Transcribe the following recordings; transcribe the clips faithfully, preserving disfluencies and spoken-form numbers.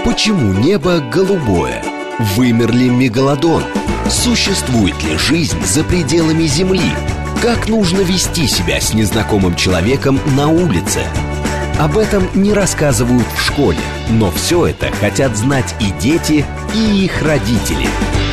Почему небо голубое? Вымер ли мегалодон? Существует ли жизнь за пределами Земли? Как нужно вести себя с незнакомым человеком на улице? Об этом не рассказывают в школе, но все это хотят знать и дети, и их родители.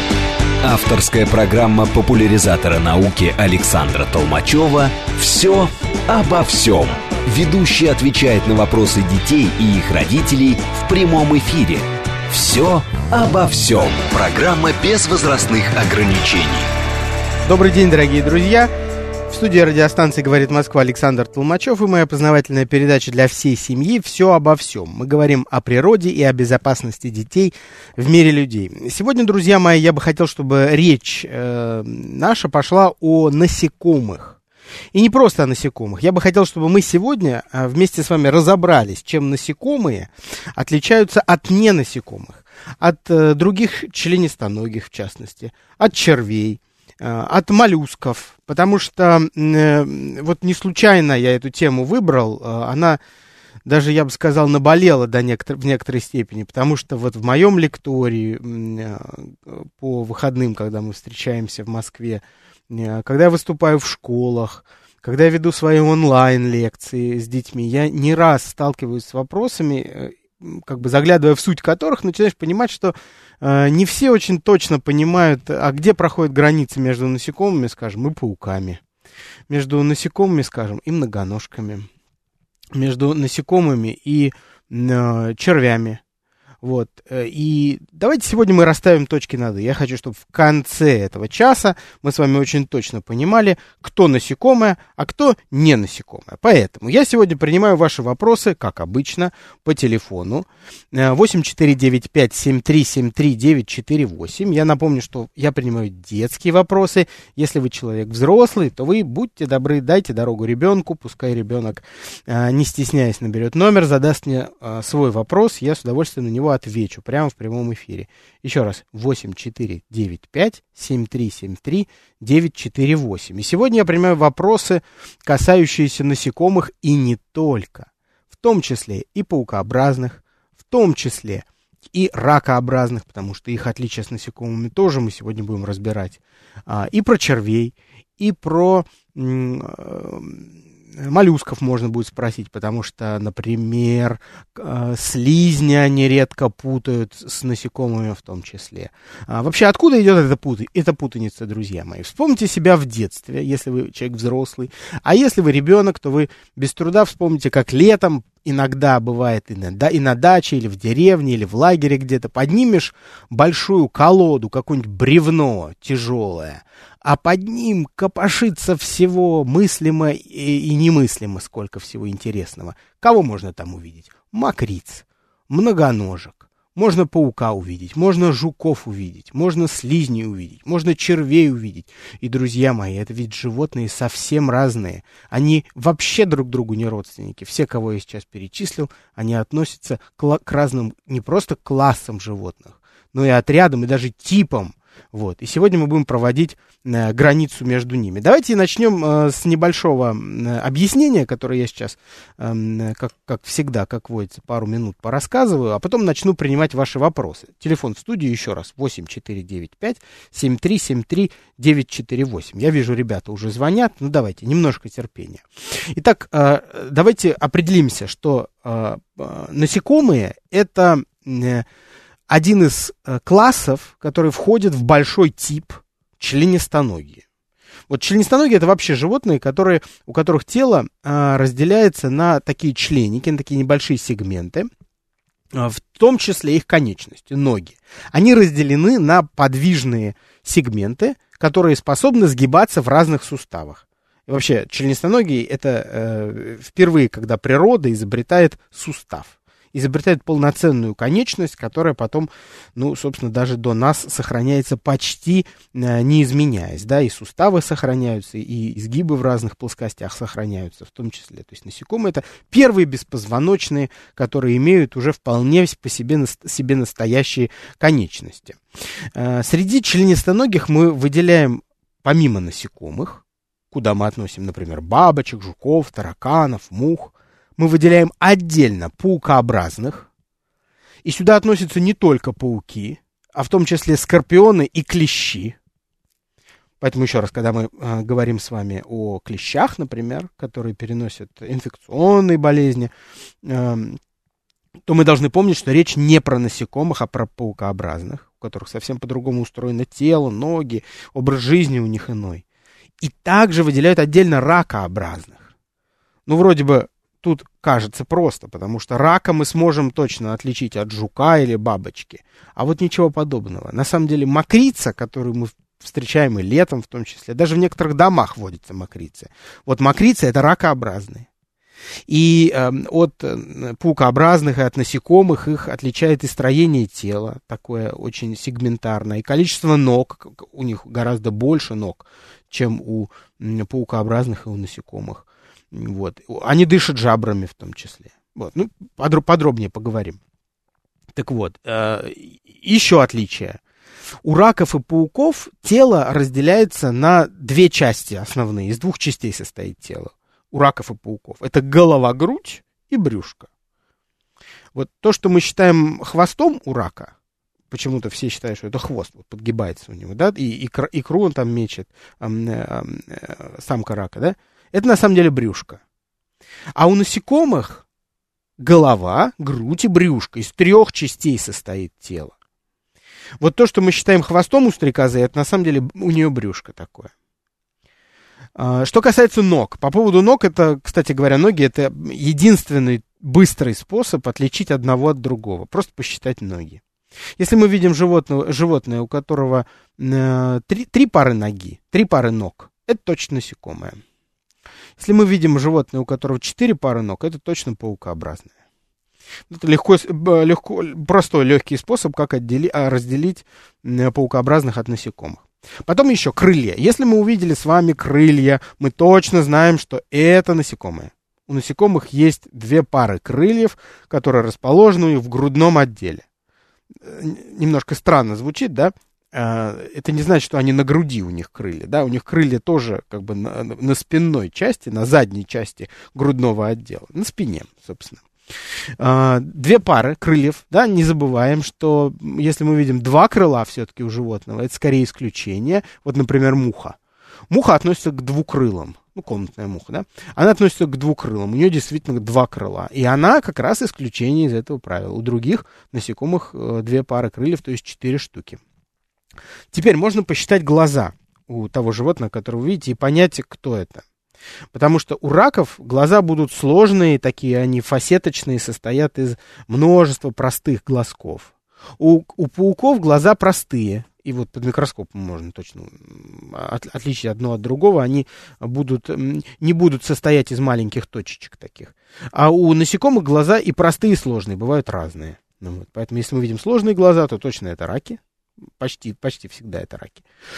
Авторская программа популяризатора науки Александра Толмачева «Все обо всем». Ведущий отвечает на вопросы детей и их родителей в прямом эфире. «Все обо всем». Программа без возрастных ограничений. Добрый день, дорогие друзья. В студии радиостанции «Говорит Москва» Александр Толмачев и моя познавательная передача для всей семьи «Все обо всем». Мы говорим о природе и о безопасности детей в мире людей. Сегодня, друзья мои, я бы хотел, чтобы речь э, наша пошла о насекомых. И не просто о насекомых. Я бы хотел, чтобы мы сегодня вместе с вами разобрались, чем насекомые отличаются от ненасекомых, от э, других членистоногих, в частности, от червей, от моллюсков, потому что э, вот не случайно я эту тему выбрал, э, она даже, я бы сказал, наболела до некотор- в некоторой степени, потому что вот в моем лектории э, по выходным, когда мы встречаемся в Москве, э, когда я выступаю в школах, когда я веду свои онлайн-лекции с детьми, я не раз сталкиваюсь с вопросами, э, как бы заглядывая в суть которых, начинаешь понимать, что э, не все очень точно понимают, а где проходит граница между насекомыми, скажем, и пауками, между насекомыми, скажем, и многоножками, между насекомыми и э, червями. Вот. И давайте сегодня мы расставим точки над «и». Я хочу, чтобы в конце этого часа мы с вами очень точно понимали, кто насекомое, а кто не насекомое. Поэтому я сегодня принимаю ваши вопросы, как обычно, по телефону восемь четыре девять пять семь три семь три девять четыре восемь. Я напомню, что я принимаю детские вопросы. Если вы человек взрослый, то вы, будьте добры, дайте дорогу ребенку, пускай ребенок, не стесняясь, наберет номер, задаст мне свой вопрос, я с удовольствием на него отвечу прямо в прямом эфире. Еще раз, восемь четыре девять пять семь три семь три девять четыре восемь. И сегодня я принимаю вопросы, касающиеся насекомых и не только. В том числе и паукообразных, в том числе и ракообразных, потому что их отличия с насекомыми тоже мы сегодня будем разбирать. И про червей, и про моллюсков можно будет спросить, потому что, например, слизни они редко путают с насекомыми в том числе. А вообще, откуда идет эта, пута... эта путаница, друзья мои? Вспомните себя в детстве, если вы человек взрослый. А если вы ребенок, то вы без труда вспомните, как летом иногда бывает и на, и на даче, или в деревне, или в лагере где-то, поднимешь большую колоду, какое-нибудь бревно тяжелое, а под ним копошится всего мыслимо и, и немыслимо, сколько всего интересного. Кого можно там увидеть? Мокриц, многоножек. Можно паука увидеть, можно жуков увидеть, можно слизней увидеть, можно червей увидеть. И, друзья мои, это ведь животные совсем разные. Они вообще друг другу не родственники. Все, кого я сейчас перечислил, они относятся к, к разным, не просто классам животных, но и отрядам, и даже типам. Вот. И сегодня мы будем проводить э, границу между ними. Давайте начнем э, с небольшого э, объяснения, которое я сейчас, э, как, как всегда, как водится, пару минут порассказываю, а потом начну принимать ваши вопросы. Телефон в студии еще раз восемь четыре девять пять семь три семь три девять четыре восемь. Я вижу, ребята уже звонят, ну давайте, немножко терпения. Итак, э, давайте определимся, что э, э, насекомые — это... Э, один из э, классов, который входит в большой тип членистоногие. Вот членистоногие — это вообще животные, которые, у которых тело э, разделяется на такие членики, на такие небольшие сегменты, э, в том числе их конечности, ноги. Они разделены на подвижные сегменты, которые способны сгибаться в разных суставах. И вообще членистоногие — это э, впервые, когда природа изобретает сустав. Изобретает полноценную конечность, которая потом, ну, собственно, даже до нас сохраняется почти э, не изменяясь, да, и суставы сохраняются, и изгибы в разных плоскостях сохраняются в том числе. То есть насекомые — это первые беспозвоночные, которые имеют уже вполне по себе, себе настоящие конечности. Э, среди членистоногих мы выделяем, помимо насекомых, куда мы относим, например, бабочек, жуков, тараканов, мух, мы выделяем отдельно паукообразных И сюда относятся не только пауки, а в том числе скорпионы и клещи. Поэтому еще раз, когда мы э, говорим с вами о клещах, например, которые переносят инфекционные болезни, э, то мы должны помнить, что речь не про насекомых, а про паукообразных, у которых совсем по-другому устроено тело, ноги, образ жизни у них иной. И также выделяют отдельно ракообразных. Ну, вроде бы тут кажется просто, потому что рака мы сможем точно отличить от жука или бабочки. А вот ничего подобного. На самом деле мокрица, которую мы встречаем и летом в том числе, даже в некоторых домах водятся мокрицы. Вот мокрицы — это ракообразные. И э, от паукообразных и от насекомых их отличает и строение тела, такое очень сегментарное, и количество ног, у них гораздо больше ног, чем у паукообразных и у насекомых. Вот. Они дышат жабрами в том числе. Вот. Ну, подробнее поговорим. Так вот, э, еще отличие. У раков и пауков тело разделяется на две части основные, из двух частей состоит тело. У раков и пауков. Это голова-грудь и брюшко. Вот то, что мы считаем хвостом у рака, почему-то все считают, что это хвост, вот подгибается у него, да, и икр, икру он там мечет, э, э, э, самка рака, да, это на самом деле брюшко. А у насекомых голова, грудь и брюшко. Из трех частей состоит тело. Вот то, что мы считаем хвостом у стрекозы, это на самом деле у нее брюшко такое. Что касается ног. По поводу ног, это, кстати говоря, ноги — это единственный быстрый способ отличить одного от другого. Просто посчитать ноги. Если мы видим животное, животное у которого э, три, три пары ноги, три пары ног, это точно насекомое. Если мы видим животное, у которого четыре пары ног, это точно паукообразное. Это легко, легко, простой, легкий способ, как отдели, разделить паукообразных от насекомых. Потом еще крылья. Если мы увидели с вами крылья, мы точно знаем, что это насекомые. У насекомых есть две пары крыльев, которые расположены в грудном отделе. Немножко странно звучит, да? Это не значит, что они на груди у них крылья, да? У них крылья тоже как бы на, на спинной части, на задней части грудного отдела, на спине, собственно. Две пары крыльев, да, не забываем, что если мы видим два крыла все-таки у животного, это скорее исключение. Вот, например, муха. Муха относится к двукрылым, ну, комнатная муха, да, она относится к двукрылым, у нее действительно два крыла, и она как раз исключение из этого правила. У других насекомых две пары крыльев, то есть четыре штуки. Теперь можно посчитать глаза у того животного, которое вы видите, и понять, кто это. Потому что у раков глаза будут сложные, такие они фасеточные, состоят из множества простых глазков. У, у пауков глаза простые, и вот под микроскопом можно точно от, отличить одно от другого, они будут, не будут состоять из маленьких точечек таких. А у насекомых глаза и простые, и сложные, бывают разные. Ну, вот, поэтому если мы видим сложные глаза, то точно это раки. Почти, почти всегда это раки.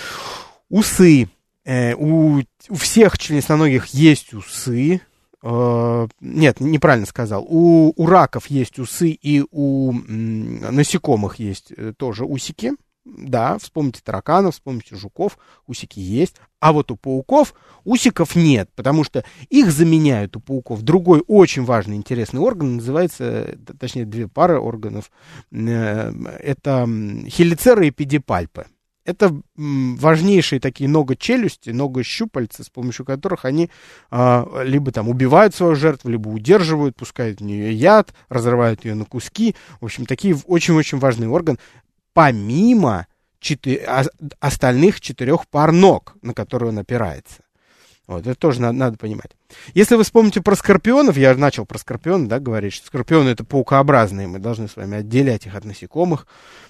Усы. У, у всех членистоногих есть усы. Э, нет, неправильно сказал. У, у раков есть усы, и у м, насекомых есть тоже усики. Да, вспомните тараканов, вспомните жуков, усики есть. А вот у пауков усиков нет, потому что их заменяют у пауков другой очень важный, интересный орган, называется, точнее, две пары органов. Э, это хелицеры и педипальпы. Это важнейшие такие ноготелюсти, ногощупальца, с помощью которых они а, либо там убивают свою жертву, либо удерживают, пускают в нее яд, разрывают ее на куски. В общем, такие очень-очень важный орган, помимо четы- остальных четырех пар ног, на которые он опирается. Вот, это тоже надо, надо понимать. Если вы вспомните про скорпионов, я начал про скорпионов, да, говорить, что скорпионы — это паукообразные, мы должны с вами отделять их от насекомых,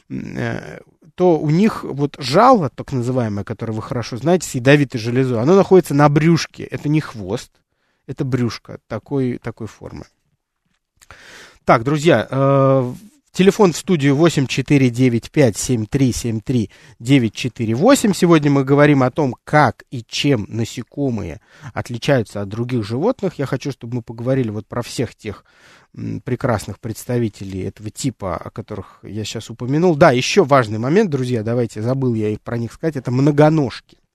то у них вот жало, так называемое, которое вы хорошо знаете, с ядовитой железой, оно находится на брюшке. Это не хвост, это брюшко такой, такой формы. Так, друзья, э, телефон в студию восемь четыре девять пять семь три семь три девять четыре восемь. Сегодня мы говорим о том, как и чем насекомые отличаются от других животных. Я хочу, чтобы мы поговорили вот про всех тех прекрасных представителей этого типа, о которых я сейчас упомянул. Да, еще важный момент, друзья, давайте, забыл я их про них сказать, это многоножки.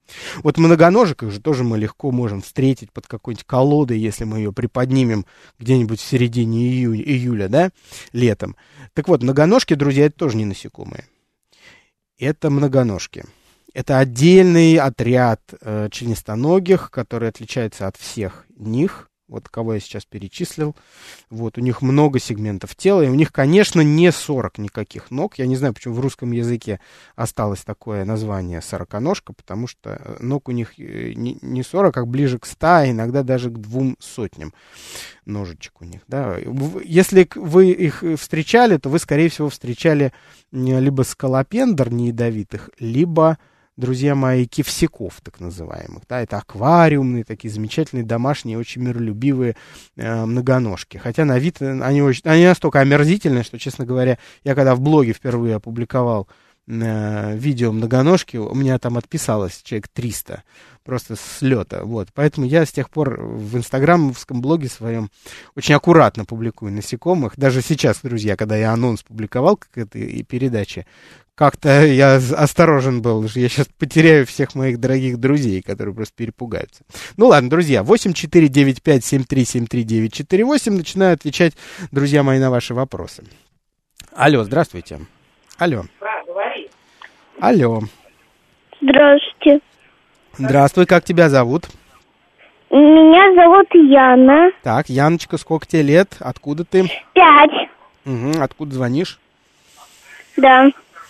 Вот многоножек их же тоже мы легко можем встретить под какой-нибудь колодой, если мы ее приподнимем где-нибудь в середине ию- июля, да, летом. Так вот, многоножки, друзья, это тоже не насекомые. Это многоножки. Это отдельный отряд э, членистоногих, который отличается от всех них. Вот кого я сейчас перечислил. Вот, у них много сегментов тела, и у них, конечно, не сорок никаких ног. Я не знаю, почему в русском языке осталось такое название сороконожка, потому что ног у них не сорок, а ближе к ста, а иногда даже к двум сотням ножичек у них. Да. Если вы их встречали, то вы, скорее всего, встречали либо скалопендр неядовитых, либо... друзья мои, кивсяков, так называемых. Да, это аквариумные, такие замечательные, домашние, очень миролюбивые э, многоножки. Хотя на вид они, очень, они настолько омерзительные, что, честно говоря, я когда в блоге впервые опубликовал э, видео многоножки, у меня там отписалось человек триста. Просто с лета. Вот. Поэтому я с тех пор в инстаграмовском блоге своем очень аккуратно публикую насекомых. Даже сейчас, друзья, когда я анонс публиковал к этой передаче, как-то я осторожен был, что я сейчас потеряю всех моих дорогих друзей, которые просто перепугаются. Ну ладно, друзья, восемь четыре девять пять семь три семь три девять четыре восемь. Начинаю отвечать, друзья мои, на ваши вопросы. Алло, здравствуйте. Алло. Да, говори. Алло. Здравствуйте. Здравствуй, как тебя зовут? Меня зовут Яна. Так, Яночка, сколько тебе лет? Откуда ты? Пять. Угу, откуда звонишь? Да.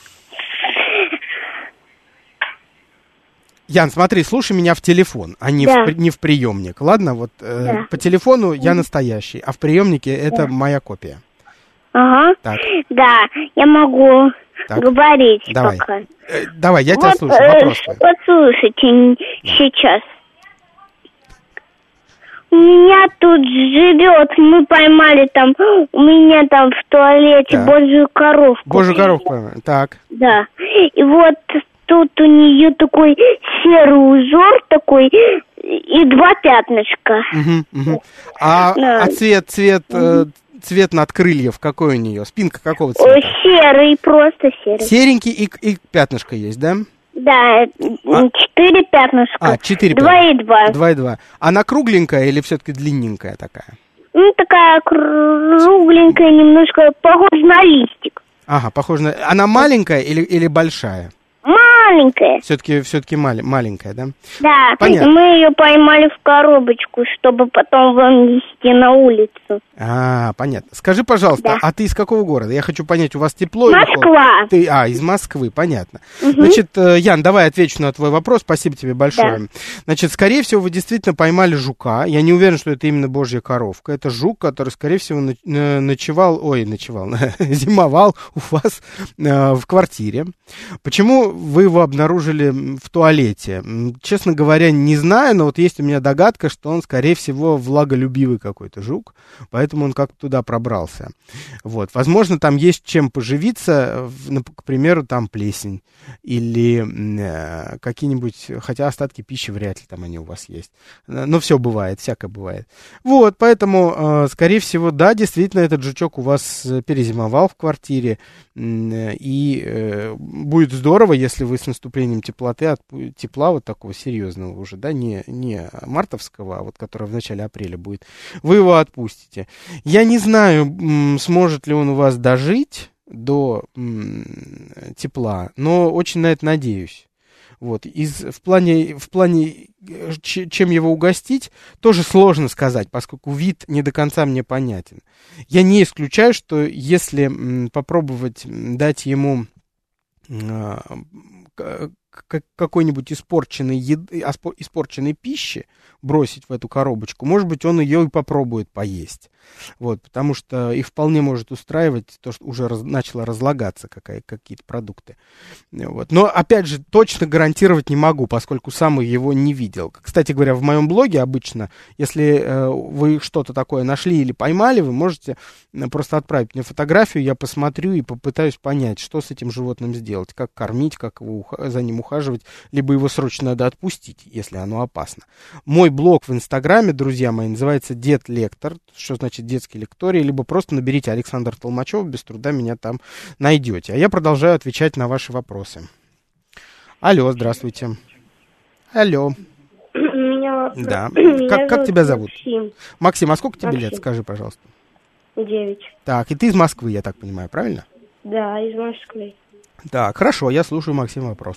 Ян, смотри, слушай меня в телефон, а не, Да. в, не в приемник. Ладно, вот э, Да. по телефону я настоящий, а в приемнике это Да. моя копия. Ага. Так. Да, я могу Так. говорить Давай. пока. Э, давай, я тебя Вот, слушаю. э, Вопрос твой. вот слушайте н- сейчас. У меня тут живет, мы поймали там, у меня там в туалете Так. божью коровку. Божью коровку поймали. Так. Да. И вот тут у нее такой серый узор такой и два пятнышка. Мгм, мгм. А, Да. а цвет, цвет, э, цвет надкрыльев какой у нее? Спинка какого О, цвета? серый, просто серый. Серенький и, и пятнышко есть, да? Да, А- четыре пятнышка. А, четыре Два пятна. и два. Два и два. Она кругленькая или все-таки длинненькая такая? Ну, такая кругленькая, немножко похожа на листик. Ага, похоже на... Она маленькая или, или большая? Маленькая. Все-таки, все-таки мали... маленькая, да? Да, Понятно. мы ее поймали в коробочку, чтобы потом вынести на улицу. А, понятно. Скажи, пожалуйста, Да. а ты из какого города? Я хочу понять, у вас тепло или холодно? Москва. Ты, а, из Москвы, понятно. Мгм. Значит, э, Ян, давай отвечу на твой вопрос. Спасибо тебе большое. Значит, скорее всего, вы действительно поймали жука. Я не уверен, что это именно божья коровка. Это жук, который, скорее всего, ноч- э, ночевал, ой, ночевал, зимовал у вас э, в квартире. Почему вы его обнаружили в туалете? М, Честно говоря, не знаю, но вот есть у меня догадка, что он, скорее всего, влаголюбивый какой-то жук, поэтому он как-то туда пробрался. Вот. Возможно, там есть чем поживиться, в- нап- к примеру, там плесень или м, э, какие-нибудь, хотя остатки пищи вряд ли там они у вас есть. Э, Но все бывает, всякое бывает. Вот, поэтому, э, скорее всего, да, действительно, этот жучок у вас э, перезимовал в квартире, м, э, и э, будет здорово, если вы с наступлением теплоты, отпу- тепла вот такого серьезного уже, да, не, не мартовского, а вот который в начале апреля будет, вы его отпустите. Я не знаю, м, сможет ли он у вас дожить до м, тепла, но очень на это надеюсь. Вот. Из, в плане, в плане э, ч- чем его угостить, тоже сложно сказать, поскольку вид не до конца мне понятен. Я не исключаю, что если м, попробовать м, дать ему а, к- к- какой-нибудь испорченной еды, аспо- испорченной пищи бросить в эту коробочку, может быть, он ее и попробует поесть. Вот, потому что их вполне может устраивать то, что уже раз, начало разлагаться какая, какие-то продукты. Вот. Но, опять же, точно гарантировать не могу, поскольку сам его не видел. Кстати говоря, в моем блоге обычно, если э, вы что-то такое нашли или поймали, вы можете э, просто отправить мне фотографию, я посмотрю и попытаюсь понять, что с этим животным сделать, как кормить, как его, уха- за ним ухаживать, либо его срочно надо отпустить, если оно опасно. Мой блог в Инстаграме, друзья мои, называется Дед Лектор, что значит детский лекторий, либо просто наберите Александр Толмачев, без труда меня там найдете. А я продолжаю отвечать на ваши вопросы. Алло, здравствуйте. Алло. Меня... Да. Меня Как, как тебя зовут? Максим. Максим, а сколько тебе Максим. лет? Скажи, пожалуйста. Девять. Так, и ты из Москвы, я так понимаю, правильно? Да, из Москвы. Так, хорошо, я слушаю, Максим, вопрос.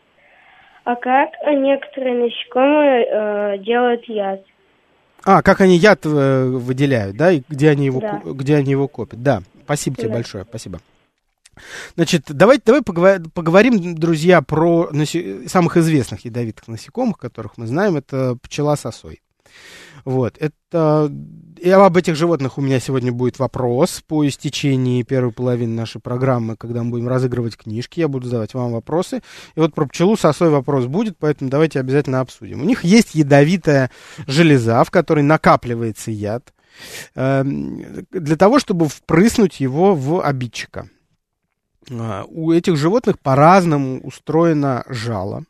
А как некоторые насекомые э, делают яд? А, как они яд э, выделяют, да, и где они его, Да. ку- где они его копят. Да, спасибо тебе Да. большое, спасибо. Значит, давайте, давай поговор- поговорим, друзья, про насе- самых известных ядовитых насекомых, которых мы знаем. Это пчела с осой. Вот, это... И об этих животных у меня сегодня будет вопрос по истечении первой половины нашей программы, когда мы будем разыгрывать книжки. Я буду задавать вам вопросы. И вот про пчелу с осой вопрос будет, поэтому давайте обязательно обсудим. У них есть ядовитая железа, в которой накапливается яд, э, для того, чтобы впрыснуть его в обидчика. Uh, у этих животных по-разному устроено жало.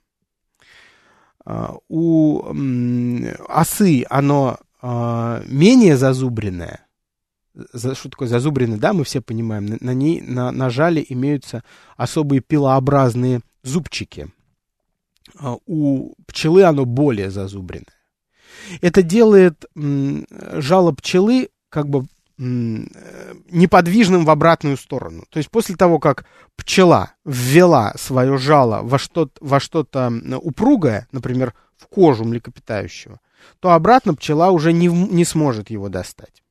Uh, у um, осы оно uh, менее зазубренное. За, что такое зазубренное, да, мы все понимаем. На, на ней, на, на жале имеются особые пилообразные зубчики. Uh, у пчелы оно более зазубренное. Это делает um, жало пчелы как бы неподвижным в обратную сторону. То есть после того, как пчела ввела свое жало во что-то, во что-то упругое, например, в кожу млекопитающего, то обратно пчела уже не, не сможет его достать.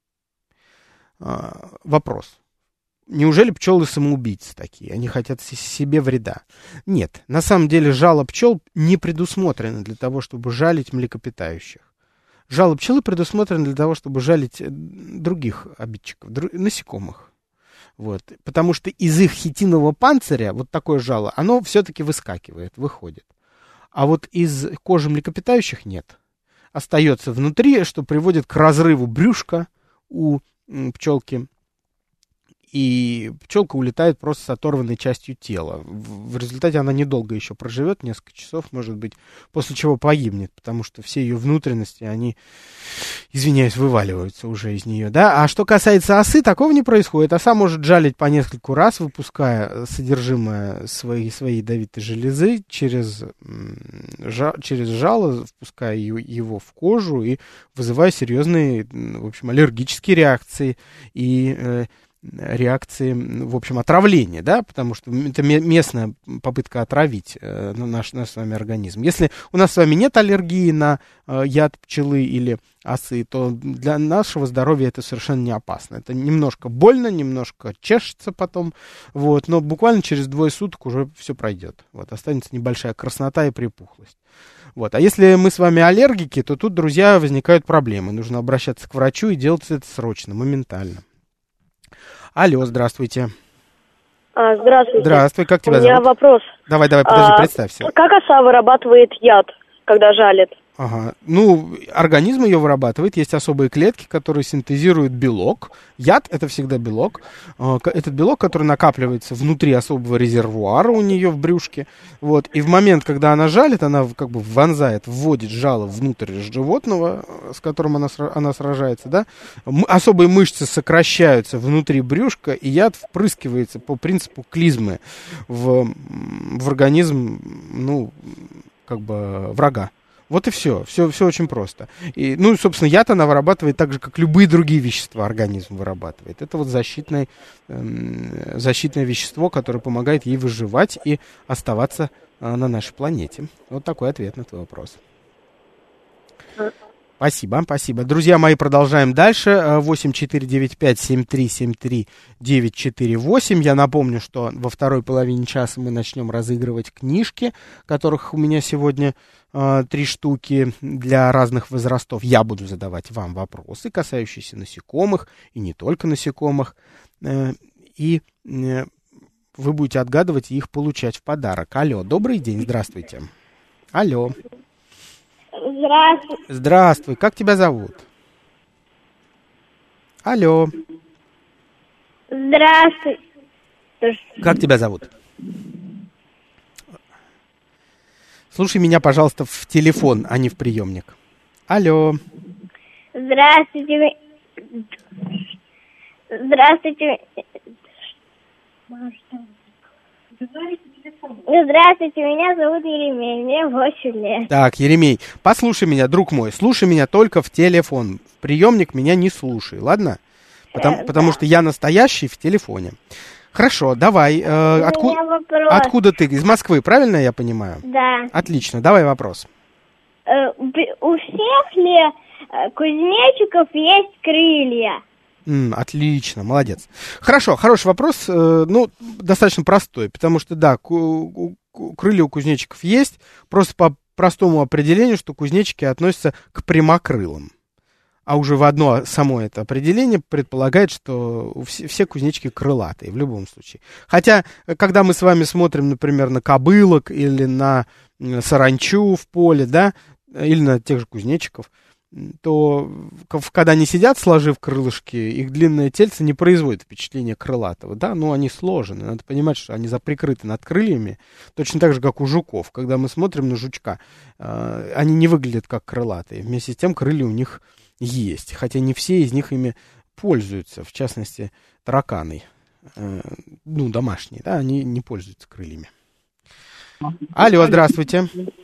А, вопрос. Неужели пчелы самоубийцы такие? Они хотят себе вреда? Нет. На самом деле жало пчел не предусмотрено для того, чтобы жалить млекопитающих. Жало пчелы предусмотрено для того, чтобы жалить других обидчиков, дру... насекомых. Вот. Потому что из их хитинового панциря вот такое жало, оно все-таки выскакивает, выходит. А вот из кожи млекопитающих нет. Остается внутри, что приводит к разрыву брюшка у пчелки. И пчелка улетает просто с оторванной частью тела. В результате она недолго еще проживет, несколько часов, может быть, после чего погибнет, потому что все ее внутренности, они, извиняюсь, вываливаются уже из нее, да. А что касается осы, такого не происходит. Оса может жалить по нескольку раз, выпуская содержимое своей, своей ядовитой железы через, жа, через жало, впуская его в кожу и вызывая серьезные, в общем, аллергические реакции и реакции, в общем, отравления, да, потому что это местная попытка отравить э, наш, наш с вами организм. Если у нас с вами нет аллергии на э, яд пчелы или осы, то для нашего здоровья это совершенно не опасно. Это немножко больно, немножко чешется потом, вот, но буквально через двое суток уже все пройдет. Вот, останется небольшая краснота и припухлость. Вот. А если мы с вами аллергики, то тут, друзья, возникают проблемы. Нужно обращаться к врачу и делать это срочно, моментально. Алло, здравствуйте. А, здравствуйте. Здравствуй, как тебя зовут? У меня зовут? вопрос. Давай, давай, подожди, а, представься. Как оса вырабатывает яд, когда жалит? Ага. Ну, организм ее вырабатывает, есть особые клетки, которые синтезируют белок. Яд — это всегда белок. Этот белок, который накапливается внутри особого резервуара у нее в брюшке. Вот. И в момент, когда она жалит, она как бы вонзает, вводит жало внутрь животного, с которым она, она сражается, да? Особые мышцы сокращаются внутри брюшка, и яд впрыскивается по принципу клизмы в, в организм, ну, как бы врага. Вот и все. Все, все очень просто. И, ну, собственно, яд она вырабатывает так же, как любые другие вещества организм вырабатывает. Это вот защитное, э, защитное вещество, которое помогает ей выживать и оставаться э, на нашей планете. Вот такой ответ на твой вопрос. Спасибо, спасибо. Друзья мои, продолжаем дальше. восемь четыре девять пять семь три семь три девять четыре восемь. Я напомню, что во второй половине часа мы начнем разыгрывать книжки, которых у меня сегодня э, три штуки для разных возрастов. Я буду задавать вам вопросы, касающиеся насекомых, и не только насекомых. Э, и э, вы будете отгадывать и их получать в подарок. Алло, добрый день, здравствуйте. Алло. Здравствуй. Здравствуй, как тебя зовут? Алло. Здравствуй. Как тебя зовут? Слушай меня, пожалуйста, в телефон, а не в приемник. Алло. Здравствуйте. Здравствуйте. Здравствуйте, меня зовут Еремей, мне восемь лет. Так, Еремей, послушай меня, друг мой, слушай меня только в телефон. В приемник меня не слушай, ладно? Потому, Э, потому да. что я настоящий в телефоне. Хорошо, давай. Э, У отку- меня вопрос. Откуда ты? Из Москвы, правильно я понимаю? Да. Отлично, давай вопрос. Э, б- у всех ли э, кузнечиков есть крылья? М, отлично, молодец. Хорошо, хороший вопрос, э, ну, достаточно простой, потому что, да, ку- ку- крылья у кузнечиков есть, просто по простому определению, что кузнечики относятся к прямокрылым. А уже в одно само это определение предполагает, что у все, все кузнечики крылатые в любом случае. Хотя, когда мы с вами смотрим, например, на кобылок или на м, саранчу в поле, да, или на тех же кузнечиков, то в- когда они сидят, сложив крылышки, их длинное тельце не производит впечатления крылатого, да, но они сложены, надо понимать, что они заприкрыты над крыльями, точно так же, как у жуков. Когда мы смотрим на жучка, э, они не выглядят как крылатые, вместе с тем крылья у них есть, хотя не все из них ими пользуются, в частности, тараканы, э, ну, домашние, да, они не пользуются крыльями. Алло, здравствуйте.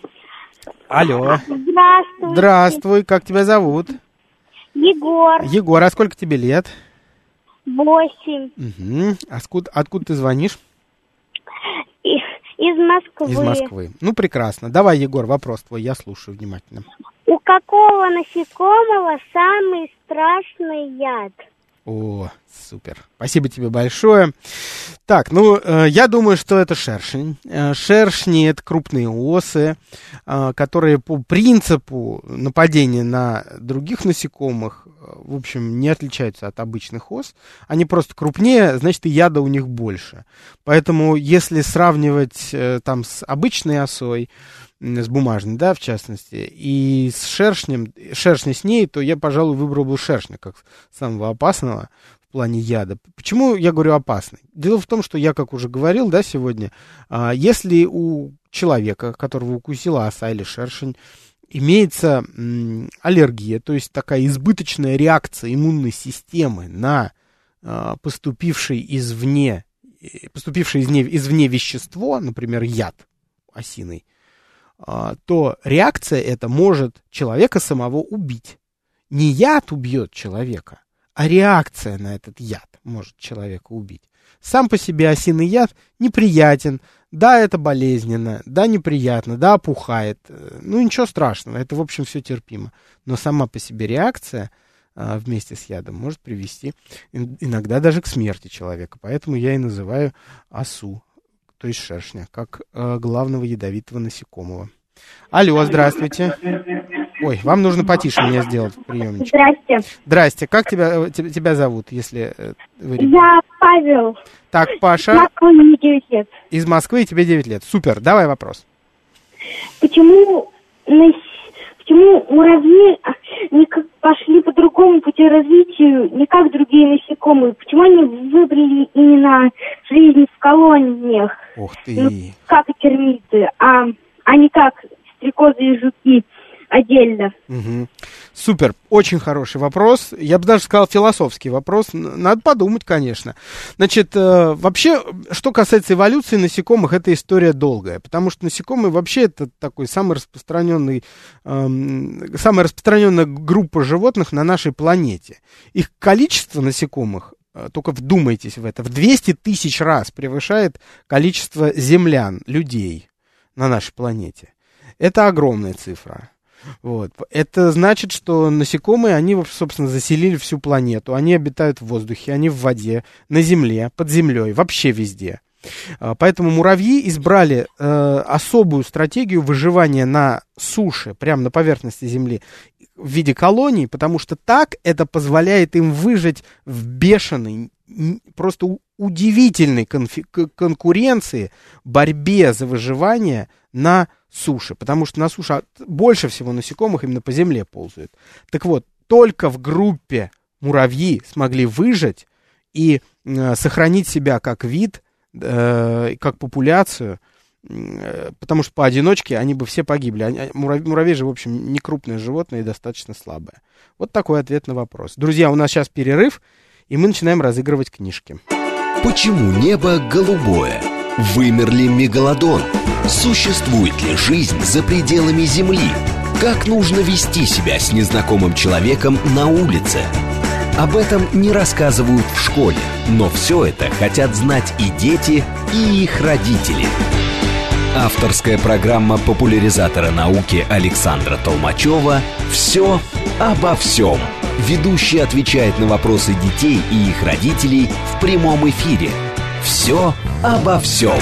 Алло. Здравствуйте. Здравствуй, как тебя зовут? Егор, Егор, а сколько тебе лет? восемь, Угу. А скуда, откуда ты звонишь? из, из Москвы. Из Москвы. Ну, прекрасно. Давай, Егор, вопрос твой, я слушаю внимательно. У какого насекомого самый страшный яд? О, супер. Спасибо тебе большое. Так, ну, э, я думаю, что это шершень. Э, шершни — это крупные осы, э, которые по принципу нападения на других насекомых, э, в общем, не отличаются от обычных ос. Они просто крупнее, значит, и яда у них больше. Поэтому, если сравнивать э, там с обычной осой, с бумажной, да, в частности, и с шершнем, шершня с ней, то я, пожалуй, выбрал бы шершня как самого опасного в плане яда. Почему я говорю опасный? Дело в том, что я, как уже говорил, да, сегодня, а, если у человека, которого укусила оса или шершень, имеется м, аллергия, то есть такая избыточная реакция иммунной системы на а, поступившее извне, поступившее извне, извне вещество, например, яд осиный, то реакция эта может человека самого убить. Не яд убьет человека, а реакция на этот яд может человека убить. Сам по себе осиный яд неприятен, да, это болезненно, да, неприятно, да, опухает, ну, ничего страшного, это, в общем, все терпимо. Но сама по себе реакция а, вместе с ядом может привести иногда даже к смерти человека. Поэтому я и называю осу, то есть шершня, как э, главного ядовитого насекомого. Алло, здравствуйте. Ой, вам нужно потише меня сделать в приемничке. Здрасте. Здрасте, как тебя, тебя, тебя зовут, если э, вы... Я Павел. Так, Паша, Москвы, мне девять лет. из Москвы, и тебе девять лет. Супер, давай вопрос. Почему, нас- почему муравьи не как- пошли по другому пути развития, не как другие насекомые? Почему они выбрали именно жизнь в колониях, Ух ну, ты. как и термиты, а, а не как стрекозы и жуки отдельно? Угу. Супер, очень хороший вопрос. Я бы даже сказал философский вопрос. Н- Надо подумать, конечно. Значит, э, вообще, что касается эволюции насекомых, эта история долгая, потому что насекомые вообще это такой самый распространенный, эм, самая распространенная группа животных на нашей планете. Их количество насекомых, э, только вдумайтесь в это, в двести тысяч раз превышает количество землян, людей на нашей планете. Это огромная цифра. Вот. Это значит, что насекомые, они, собственно, заселили всю планету. Они обитают в воздухе, они в воде, на земле, под землей, вообще везде. Поэтому муравьи избрали э, особую стратегию выживания на суше, прямо на поверхности Земли, в виде колоний, потому что так это позволяет им выжить в бешеной, просто удивительной конфи- конкуренции, борьбе за выживание на суше, потому что на суше больше всего насекомых именно по земле ползают. Так вот, только в группе муравьи смогли выжить и э, сохранить себя как вид, э, как популяцию, э, потому что поодиночке они бы все погибли. Они, муравей, муравей же, в общем, не крупное животное и достаточно слабое. Вот такой ответ на вопрос. Друзья, у нас сейчас перерыв, и мы начинаем разыгрывать книжки. Почему небо голубое? Вымер ли мегалодон? Существует ли жизнь за пределами Земли? Как нужно вести себя с незнакомым человеком на улице? Об этом не рассказывают в школе, но все это хотят знать и дети, и их родители. Авторская программа популяризатора науки Александра Толмачева «Все обо всем». Ведущий отвечает на вопросы детей и их родителей в прямом эфире. «Все обо всем».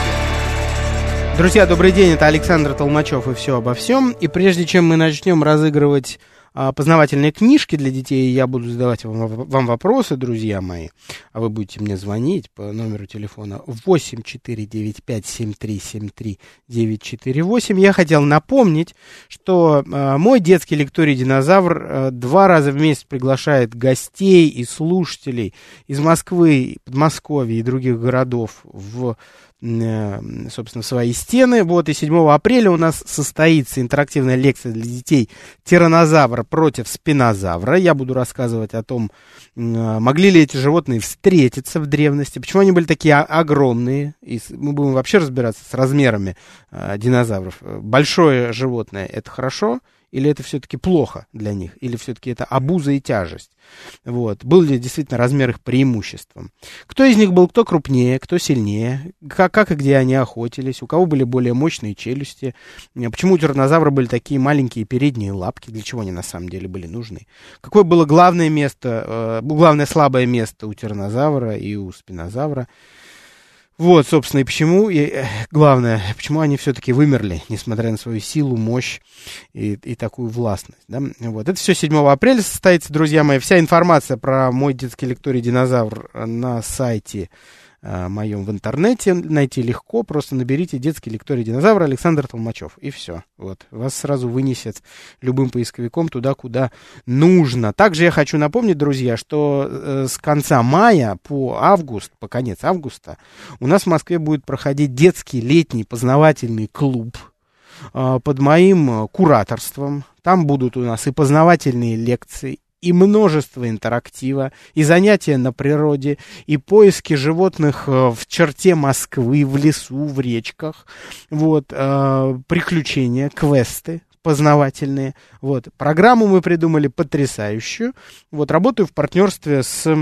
Друзья, добрый день, это Александр Толмачев и «Все обо всем». И прежде чем мы начнем разыгрывать а, познавательные книжки для детей, я буду задавать вам, вам вопросы, друзья мои, а вы будете мне звонить по номеру телефона восемь четыре девять пять семь три семь три девять четыре восемь. Я хотел напомнить, что а, мой детский лекторий «Динозавр» а, два раза в месяц приглашает гостей и слушателей из Москвы, Подмосковья и других городов в собственно, в свои стены. Вот, и седьмого апреля у нас состоится интерактивная лекция для детей «Тираннозавр против спинозавра». Я буду рассказывать о том, могли ли эти животные встретиться в древности, почему они были такие огромные. И мы будем вообще разбираться с размерами динозавров. Большое животное — это хорошо, или это все-таки плохо для них, или все-таки это обуза и тяжесть. Вот. Был ли действительно размер их преимуществом? Кто из них был кто крупнее, кто сильнее, как, как и где они охотились, у кого были более мощные челюсти, почему у тираннозавра были такие маленькие передние лапки, для чего они на самом деле были нужны, какое было главное место, э, главное слабое место у тираннозавра и у спинозавра. Вот, собственно, и почему, и, главное, почему они все-таки вымерли, несмотря на свою силу, мощь и, и такую властность. Да? Вот. Это все седьмого апреля состоится, друзья мои. Вся информация про мой детский лекторий «Динозавр» на сайте а, моем в интернете. Найти легко, просто наберите «Детский лекторий «Динозавр» Александр Толмачев, и все. Вот. Вас сразу вынесет любым поисковиком туда, куда нужно. Также я хочу напомнить, друзья, что э, с конца мая по август, по конец августа, у нас в Москве будет проходить детский летний познавательный клуб э, под моим кураторством. Там будут у нас и познавательные лекции, и множество интерактива, и занятия на природе, и поиски животных в черте Москвы, в лесу, в речках, вот, э, приключения, квесты познавательные. Вот. Программу мы придумали потрясающую. Вот, работаю в партнерстве с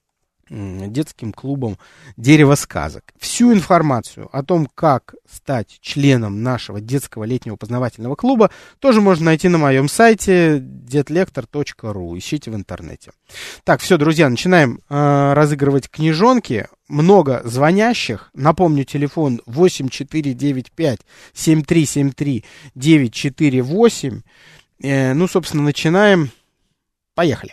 детским клубом «Дерево сказок». Всю информацию о том, как стать членом нашего детского летнего познавательного клуба, тоже можно найти на моем сайте детлектор точка ру. Ищите в интернете. Так, все, друзья, начинаем э, разыгрывать книжонки. Много звонящих. Напомню, телефон восемь четыре девять пять семь три семь три девять четыре восемь. Э, ну, собственно, начинаем. Поехали.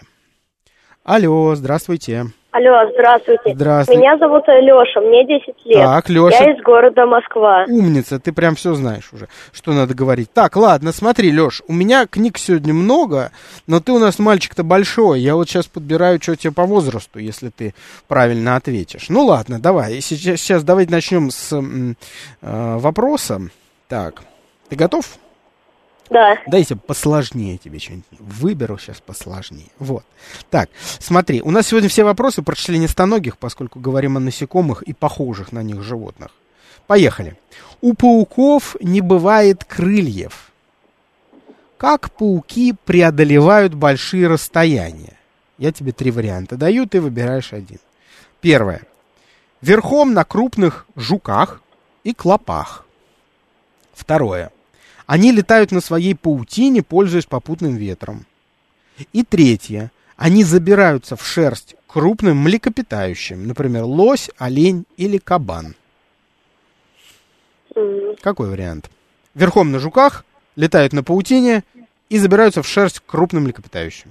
Алло, здравствуйте. Алло, здравствуйте. Здравствуйте. Меня зовут Леша, мне десять лет. Так, Леша. Я из города Москва. Умница, ты прям все знаешь уже, что надо говорить. Так, ладно, смотри, Леш, у меня книг сегодня много, но ты у нас мальчик-то большой. Я вот сейчас подбираю, что тебе по возрасту, если ты правильно ответишь. Ну ладно, давай. Сейчас, сейчас давайте начнем с э, вопроса. Так, ты готов? Да. Дайте посложнее тебе что-нибудь. Выберу сейчас посложнее. Вот. Так, смотри, у нас сегодня все вопросы про членистоногих, поскольку говорим о насекомых и похожих на них животных. Поехали. У пауков не бывает крыльев. Как пауки преодолевают большие расстояния? Я тебе три варианта даю, ты выбираешь один. Первое. Верхом на крупных жуках и клопах. Второе. Они летают на своей паутине, пользуясь попутным ветром. И третье. Они забираются в шерсть крупным млекопитающим, например, лось, олень или кабан. Mm. Какой вариант? Верхом на жуках, летают на паутине и забираются в шерсть крупным млекопитающим.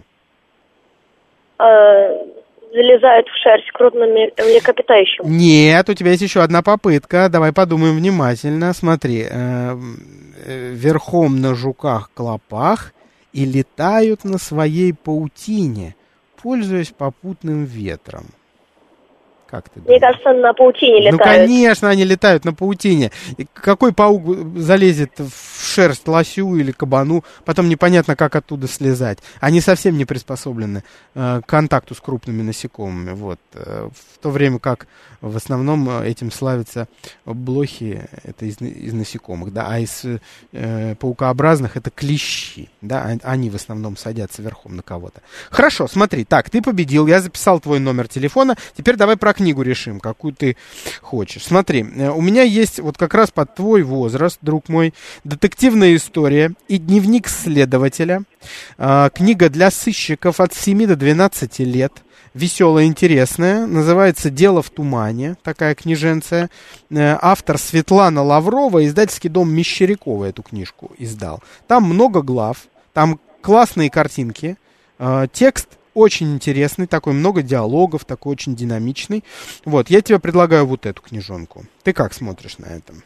Uh, залезают в шерсть крупным млекопитающим. Нет, у тебя есть еще одна попытка. Давай подумаем внимательно. Смотри. Э- верхом на жуках-клопах и летают на своей паутине, пользуясь попутным ветром. Как ты думаешь? Мне кажется, на паутине летают. Ну, конечно, они летают на паутине. И какой паук залезет в шерсть лосю или кабану, потом непонятно, как оттуда слезать. Они совсем не приспособлены э, к контакту с крупными насекомыми. Вот. В то время как в основном этим славятся блохи, это из, из насекомых, да, а из э, паукообразных это клещи, да, они в основном садятся верхом на кого-то. Хорошо, смотри, так, ты победил, я записал твой номер телефона, теперь давай про книгу решим, какую ты хочешь. Смотри, у меня есть вот как раз под твой возраст, друг мой, детективная история и дневник следователя, э, книга для сыщиков от семи до двенадцати лет. Веселая, интересная, называется «Дело в тумане», такая книженция. Автор Светлана Лаврова, издательский дом Мещерякова эту книжку издал. Там много глав, там классные картинки, текст очень интересный, такой много диалогов, такой очень динамичный. Вот, я тебе предлагаю вот эту книжонку. Ты как смотришь на это?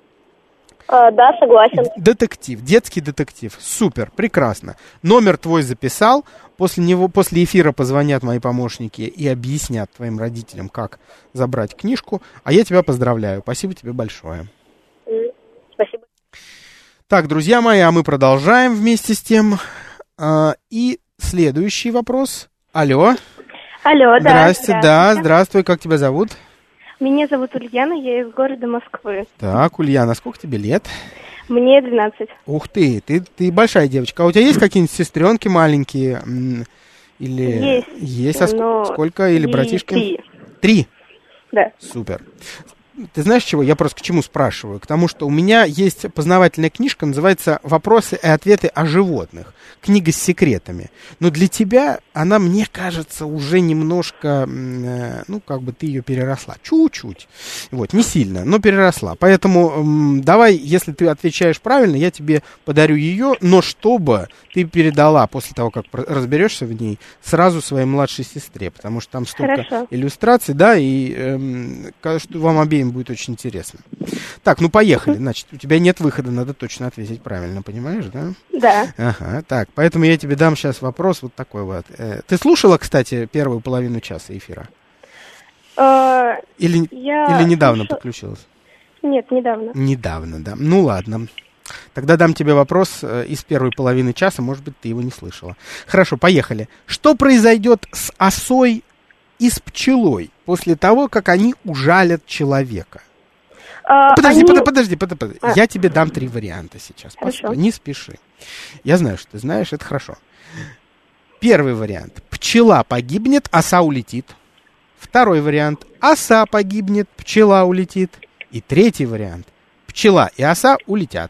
А, да, согласен. Детектив, детский детектив. Супер, прекрасно. Номер твой записал. После него, после эфира позвонят мои помощники и объяснят твоим родителям, как забрать книжку. А я тебя поздравляю. Спасибо тебе большое. Mm, спасибо. Так, друзья мои, а мы продолжаем вместе с тем. А, и следующий вопрос. Алло. Алло, да. Здрасте, да, здравствуй. Как тебя зовут? Меня зовут Ульяна, я из города Москвы. Так, Ульяна, сколько тебе лет? Мне двенадцать. Ух ты, ты, ты большая девочка. А у тебя есть какие-нибудь сестренки маленькие? Или... Есть. Есть, а ск- сколько? Или братишки? Три. Три? Да. Супер. Ты знаешь чего? Я просто к чему спрашиваю? К тому, что у меня есть познавательная книжка, называется «Вопросы и ответы о животных». Книга с секретами. Но для тебя она, мне кажется, уже немножко, э, ну, как бы ты ее переросла. Чуть-чуть. Вот, не сильно, но переросла. Поэтому э, давай, если ты отвечаешь правильно, я тебе подарю ее, но чтобы ты передала, после того, как разберешься в ней, сразу своей младшей сестре. Потому что там столько Хорошо. иллюстраций, да, и э, кажется, что вам обеим будет очень интересно. Так, ну поехали. Значит, у тебя нет выхода, надо точно ответить правильно, понимаешь, да? Да. Ага, так, поэтому я тебе дам сейчас вопрос вот такой вот. Э, ты слушала, кстати, первую половину часа эфира? Э, Или, я или недавно слушала... подключилась? Нет, недавно. Недавно, да. Ну ладно. Тогда дам тебе вопрос э, из первой половины часа, может быть, ты его не слышала. Хорошо, поехали. Что произойдет с осой и с пчелой после того, как они ужалят человека? А, Подожди, они... подожди, подожди, подожди. А. Я тебе дам три варианта сейчас. Хорошо. Постой, не спеши. Я знаю, что ты знаешь, это хорошо. Первый вариант. Пчела погибнет, оса улетит. Второй вариант. Оса погибнет, пчела улетит. И третий вариант. Пчела и оса улетят.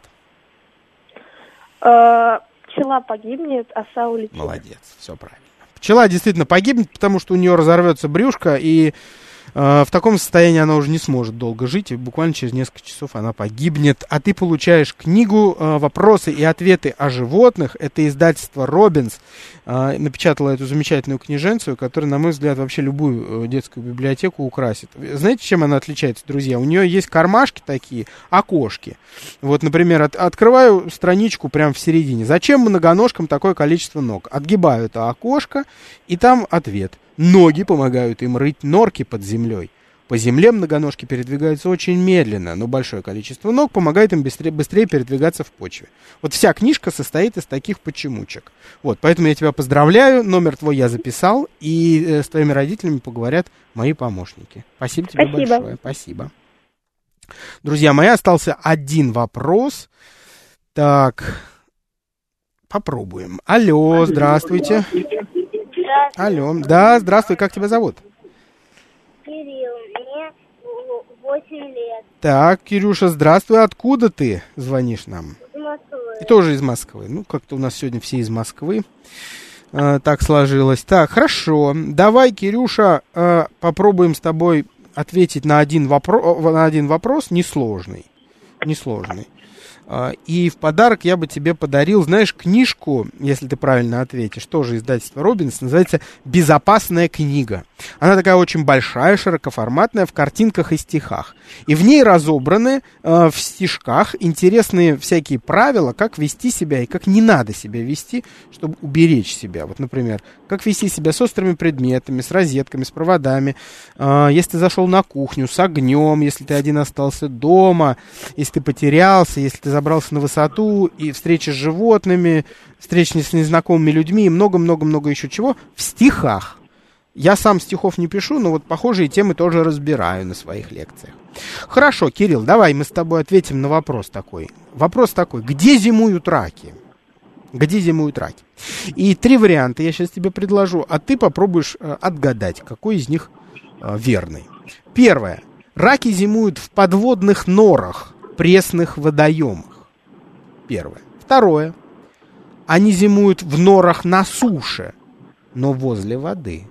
Э, пчела погибнет, оса улетит. Молодец, все правильно. Пчела действительно погибнет, потому что у нее разорвется брюшко, и э, в таком состоянии она уже не сможет долго жить, и буквально через несколько часов она погибнет. А ты получаешь книгу э, «Вопросы и ответы о животных». Это издательство «Робинс» э, напечатало эту замечательную книженцию, которая, на мой взгляд, вообще любую э, детскую библиотеку украсит. Знаете, чем она отличается, друзья? У нее есть кармашки такие, окошки. Вот, например, от, открываю страничку прямо в середине. Зачем многоножкам такое количество ног? Отгибаю это окошко, и там ответ. Ноги помогают им рыть норки под землей. По земле многоножки передвигаются очень медленно, но большое количество ног помогает им быстрее, быстрее передвигаться в почве. Вот вся книжка состоит из таких почемучек. Вот, поэтому я тебя поздравляю, номер твой я записал, и э, с твоими родителями поговорят мои помощники. Спасибо тебе Спасибо. большое. Спасибо. Друзья мои, остался один вопрос. Так, попробуем. Алло, здравствуйте. Алло, да, здравствуй, как тебя зовут? Кирилл, мне восемь лет. Так, Кирюша, здравствуй, откуда ты звонишь нам? Из Москвы. И тоже из Москвы. Ну, как-то у нас сегодня все из Москвы. Э, так сложилось. Так, хорошо. Давай, Кирюша, э, попробуем с тобой ответить на один, вопро- на один вопрос несложный. Несложный. И в подарок я бы тебе подарил, знаешь, книжку, если ты правильно ответишь, тоже издательство Робинс, называется «Безопасная книга». Она такая очень большая, широкоформатная, в картинках и стихах. И в ней разобраны э, в стишках интересные всякие правила, как вести себя и как не надо себя вести, чтобы уберечь себя. Вот, например, как вести себя с острыми предметами, с розетками, с проводами, э, если ты зашел на кухню, с огнем, если ты один остался дома, если ты потерялся, если ты забрался на высоту, и встречи с животными, встречи с незнакомыми людьми, и много-много-много еще чего в стихах. Я сам стихов не пишу, но вот похожие темы тоже разбираю на своих лекциях. Хорошо, Кирилл, давай мы с тобой ответим на вопрос такой. Вопрос такой, где зимуют раки? Где зимуют раки? И три варианта я сейчас тебе предложу, а ты попробуешь э, отгадать, какой из них э, верный. Первое. Раки зимуют в подводных норах, пресных водоемах. Первое. Второе. Они зимуют в норах на суше, но возле воды.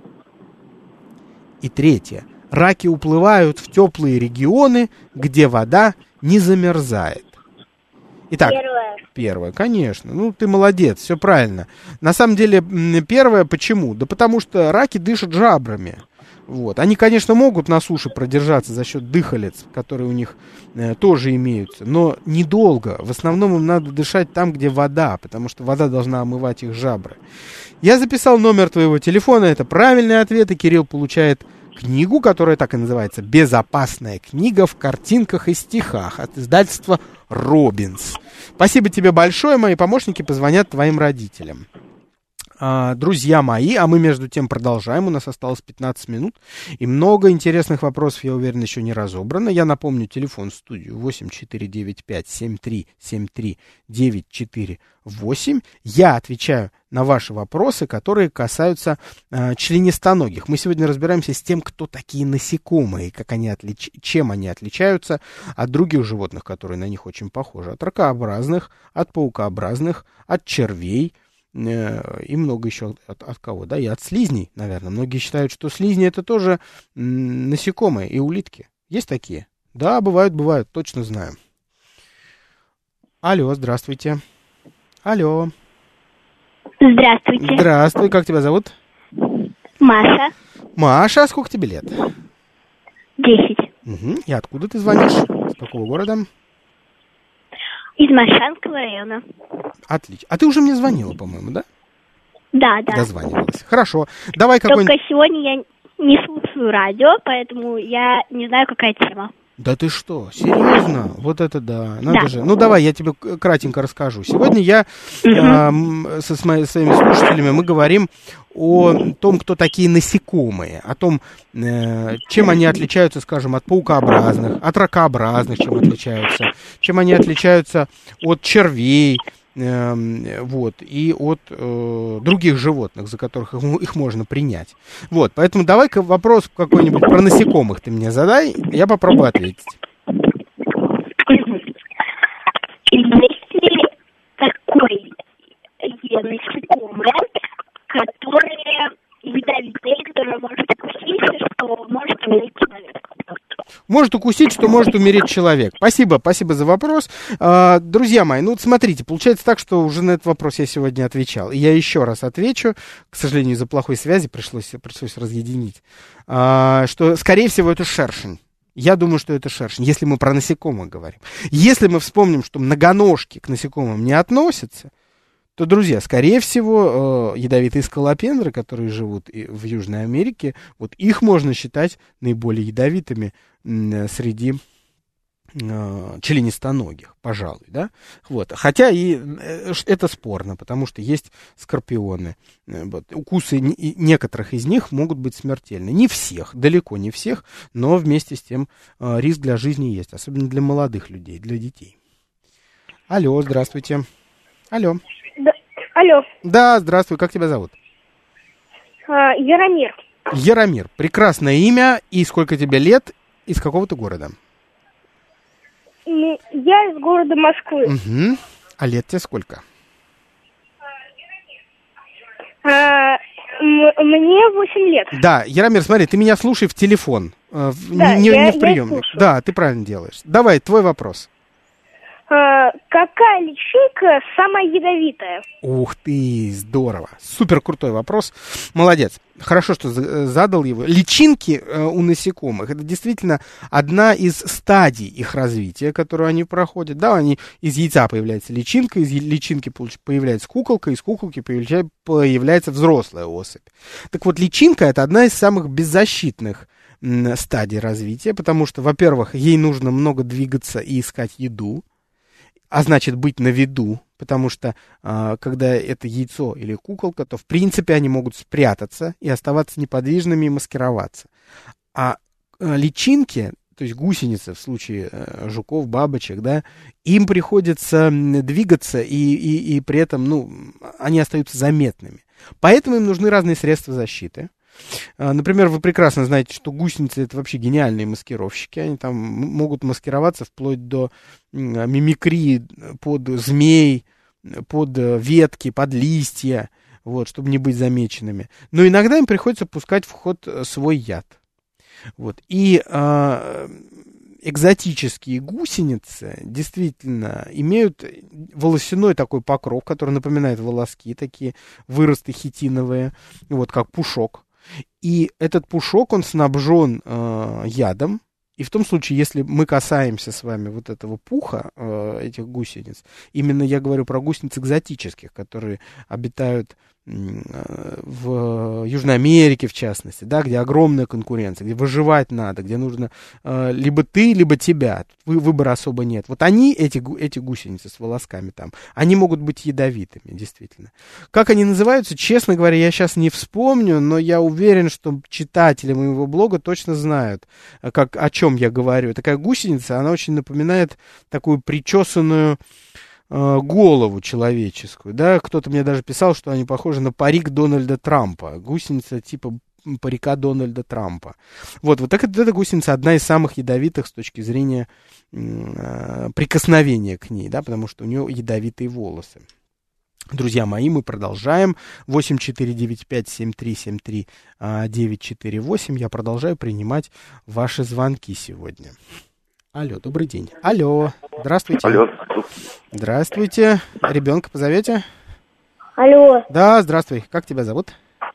И третье. Раки уплывают в теплые регионы, где вода не замерзает. Итак, первое. Первое, конечно. Ну, ты молодец, все правильно. На самом деле, первое, почему? Да потому что раки дышат жабрами. Вот. Они, конечно, могут на суше продержаться за счет дыхалец, которые у них э, тоже имеются, но недолго. В основном им надо дышать там, где вода, потому что вода должна омывать их жабры. Я записал номер твоего телефона, это правильный ответ, и Кирилл получает книгу, которая так и называется «Безопасная книга в картинках и стихах» от издательства «Робинс». Спасибо тебе большое, мои помощники позвонят твоим родителям. Друзья мои, а мы между тем продолжаем, у нас осталось пятнадцать минут, и много интересных вопросов, я уверен, еще не разобрано. Я напомню, телефон в студию восемь четыре девять пять семь три семь три девять четыре восемь. Я отвечаю на ваши вопросы, которые касаются э, членистоногих. Мы сегодня разбираемся с тем, кто такие насекомые, как они отлич... чем они отличаются от других животных, которые на них очень похожи. От ракообразных, от паукообразных, от червей, и много еще от, от кого, да, и от слизней, наверное. Многие считают, что слизни это тоже м, насекомые и улитки. Есть такие? Да, бывают, бывают, точно знаю. Алло, здравствуйте. Алло. Здравствуйте. Здравствуй, как тебя зовут? Маша. Маша, а сколько тебе лет? Десять. Угу. И откуда ты звонишь? С какого города? Из Моршанского района. Отлично. А ты уже мне звонила, по-моему, да? Да, да. Дозванивалась. Хорошо. Давай какой-нибудь... Только сегодня я не слушаю радио, поэтому я не знаю, какая тема. Да ты что, серьезно? Вот это да, надо да. же. Ну давай, я тебе кратенько расскажу. Сегодня я э, со своими слушателями мы говорим о том, кто такие насекомые, о том, э, чем они отличаются, скажем, от паукообразных, от ракообразных, чем отличаются, чем они отличаются от червей, э, вот, и от э, других животных, за которых их, их можно принять. Вот, поэтому давай-ка вопрос какой-нибудь про насекомых ты мне задай, я попробую ответить. Есть ли такое насекомое, которые ядовитые, которые может укусить, что может умереть человек? Может укусить, что может умереть человек. Спасибо, спасибо за вопрос. А, друзья мои, ну вот смотрите, получается так, что уже на этот вопрос я сегодня отвечал. И я еще раз отвечу, к сожалению, из-за плохой связи пришлось, пришлось разъединить, а, что, скорее всего, это шершень. Я думаю, что это шершень, если мы про насекомых говорим. Если мы вспомним, что многоножки к насекомым не относятся, то, друзья, скорее всего, э, ядовитые скалопендры, которые живут и в Южной Америке, вот их можно считать наиболее ядовитыми э, среди э, членистоногих, пожалуй, да? Вот. Хотя и э, это спорно, потому что есть скорпионы. Э, вот. Укусы не, некоторых из них могут быть смертельны. Не всех, далеко не всех, но вместе с тем э, риск для жизни есть, особенно для молодых людей, для детей. Алло, здравствуйте. Алло. Да. Алло. Да, здравствуй, как тебя зовут? А, Яромир. Яромир, прекрасное имя, и сколько тебе лет, из какого ты города? Ну, я из города Москвы. Угу. А лет тебе сколько? А, м- мне восемь лет. Да, Яромир, смотри, ты меня слушай в телефон, э, в, Да, не, я, не в приемник. Да, ты правильно делаешь. Давай, твой вопрос. А, какая личинка самая ядовитая? Ух ты, здорово. Супер крутой вопрос. Молодец. Хорошо, что задал его. Личинки у насекомых — это действительно одна из стадий их развития, которую они проходят. Да, они из яйца появляется личинка, из личинки появляется куколка, из куколки появляется взрослая особь. Так вот, личинка — это одна из самых беззащитных стадий развития, потому что, во-первых, ей нужно много двигаться и искать еду, а значит быть на виду, потому что а, когда это яйцо или куколка, то в принципе они могут спрятаться и оставаться неподвижными и маскироваться. А, а личинки, то есть гусеницы в случае а, жуков, бабочек, да, им приходится двигаться и, и, и при этом, ну, они остаются заметными. Поэтому им нужны разные средства защиты. Например, вы прекрасно знаете, что гусеницы — это вообще гениальные маскировщики. Они там могут маскироваться вплоть до мимикрии под змей, под ветки, под листья, вот, чтобы не быть замеченными. Но иногда им приходится пускать в ход свой яд. Вот. И а, экзотические гусеницы действительно имеют волосяной такой покров, который напоминает волоски, такие выросты хитиновые, вот, как пушок. И этот пушок, он снабжен э, ядом. И в том случае, если мы касаемся с вами вот этого пуха, э, этих гусениц, именно я говорю про гусениц экзотических, которые обитают э, в Южной Америке, в частности, да, где огромная конкуренция, где выживать надо, где нужно э, либо ты, либо тебя. Тут выбора особо нет. Вот они, эти, эти гусеницы с волосками там, они могут быть ядовитыми, действительно. Как они называются, честно говоря, я сейчас не вспомню, но я уверен, что читатели моего блога точно знают, как, о чем я говорю. Такая гусеница, она очень напоминает такую причесанную э, голову человеческую, да, кто-то мне даже писал, что они похожи на парик Дональда Трампа, гусеница типа парика Дональда Трампа. Вот, вот так, эта гусеница одна из самых ядовитых с точки зрения э, прикосновения к ней, да, потому что у нее ядовитые волосы. Друзья мои, мы продолжаем. восемь четыре девять пять семь три семь три девять четыре восемь. Я продолжаю принимать ваши звонки сегодня. Алло, добрый день. Алло, здравствуйте. Алло. Здравствуйте. Ребенка позовете? Алло, Да, здравствуй. Как тебя зовут?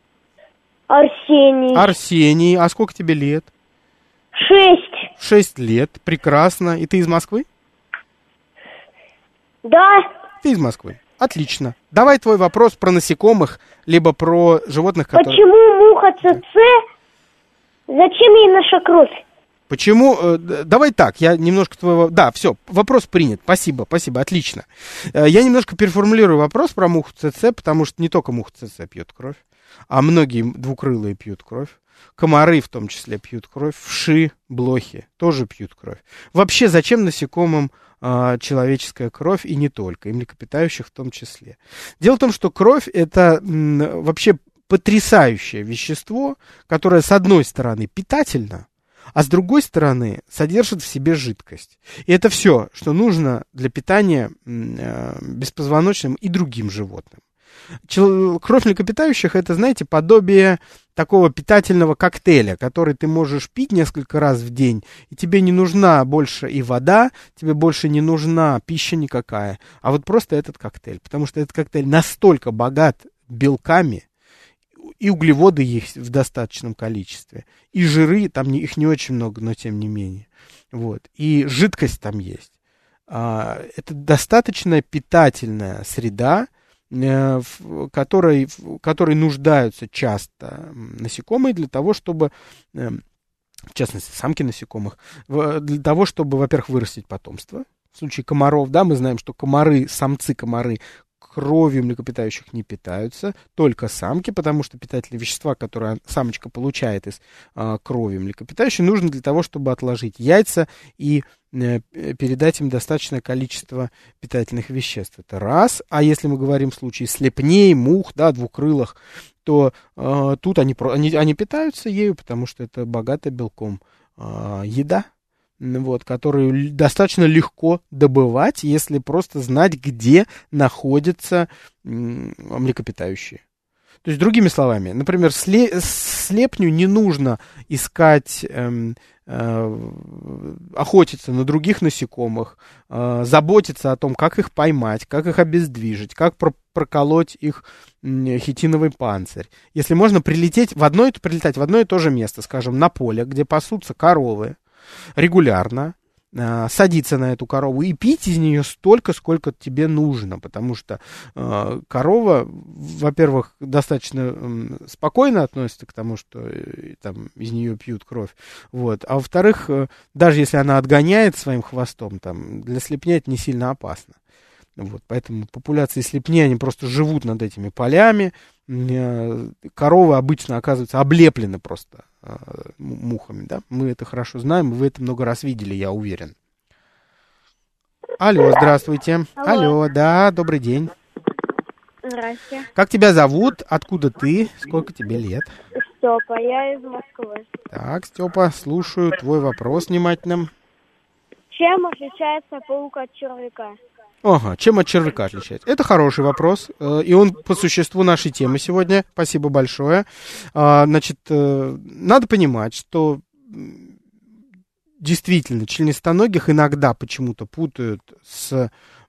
Арсений. Арсений. А сколько тебе лет? Шесть. Шесть лет. Прекрасно. И ты из Москвы? Да. Ты из Москвы. Отлично. Давай твой вопрос про насекомых, либо про животных, которые... Почему муха ЦЦ? Зачем ей наша кровь? Почему? Давай так, я немножко твоего... Да, все, вопрос принят. Спасибо, спасибо, отлично. Я немножко переформулирую вопрос про муху ЦЦ, потому что не только муха ЦЦ пьет кровь, а многие двукрылые пьют кровь. Комары в том числе пьют кровь. Вши, блохи тоже пьют кровь. Вообще, зачем насекомым э, человеческая кровь, и не только, и млекопитающих в том числе? Дело в том, что кровь — это м, вообще потрясающее вещество, которое, с одной стороны, питательно, а с другой стороны, содержит в себе жидкость. И это все, что нужно для питания э, беспозвоночным и другим животным. Кровь млекопитающих — это, знаете, подобие такого питательного коктейля, который ты можешь пить несколько раз в день, и тебе не нужна больше и вода, тебе больше не нужна пища никакая, а вот просто этот коктейль, потому что этот коктейль настолько богат белками, и углеводы есть в достаточном количестве, и жиры, там не, их не очень много, но тем не менее, вот, и жидкость там есть. А, это достаточно питательная среда, в которой, в которой нуждаются часто насекомые для того, чтобы, в частности, самки насекомых, для того, чтобы, во-первых, вырастить потомство. В случае комаров, да, мы знаем, что комары, самцы-комары кровью млекопитающих не питаются, только самки, потому что питательные вещества, которые самочка получает из а, крови млекопитающих, нужны для того, чтобы отложить яйца и э, передать им достаточное количество питательных веществ. Это раз. А если мы говорим в случае слепней, мух, да, двукрылых, то э, тут они, они, они питаются ею, потому что это богатая белком э, еда, вот, которую достаточно легко добывать, если просто знать, где находятся млекопитающие. То есть, другими словами, например, сле- слепню не нужно искать, эм, э, охотиться на других насекомых, э, заботиться о том, как их поймать, как их обездвижить, как про- проколоть их э, хитиновый панцирь. Если можно прилететь в одно, прилетать в одно и то же место, скажем, на поле, где пасутся коровы регулярно, садиться на эту корову и пить из нее столько, сколько тебе нужно, потому что э, корова, во-первых, достаточно э, спокойно относится к тому, что э, там из нее пьют кровь, вот, а во-вторых, э, даже если она отгоняет своим хвостом, там, для слепня это не сильно опасно. Вот, поэтому популяции слепни, они просто живут над этими полями. Коровы обычно оказываются облеплены просто э, мухами, да? Мы это хорошо знаем, вы это много раз видели, я уверен. Алло, здравствуйте. Алло, Алло да, добрый день. Здрасте. Как тебя зовут? Откуда ты? Сколько тебе лет? Степа, я из Москвы. Так, Степа, слушаю твой вопрос внимательно. Чем отличается паук от червяка? Ага, чем от червяка отличается? Это хороший вопрос, и он по существу нашей темы сегодня. Спасибо большое. Значит, надо понимать, что действительно членистоногих иногда почему-то путают с...